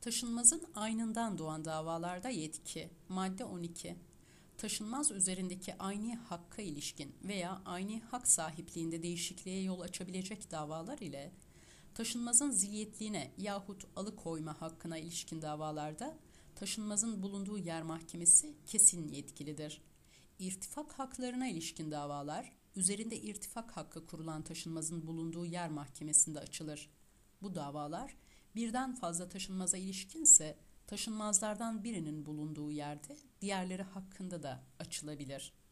Taşınmazın aynından doğan davalarda yetki. Madde 12. Taşınmaz üzerindeki ayni hakka ilişkin veya ayni hak sahipliğinde değişikliğe yol açabilecek davalar ile taşınmazın zilyetliğine yahut alıkoyma hakkına ilişkin davalarda taşınmazın bulunduğu yer mahkemesi kesin yetkilidir. İrtifak haklarına ilişkin davalar, üzerinde irtifak hakkı kurulan taşınmazın bulunduğu yer mahkemesinde açılır. Bu davalar, birden fazla taşınmaza ilişkinse taşınmazlardan birinin bulunduğu yerde diğerleri hakkında da açılabilir.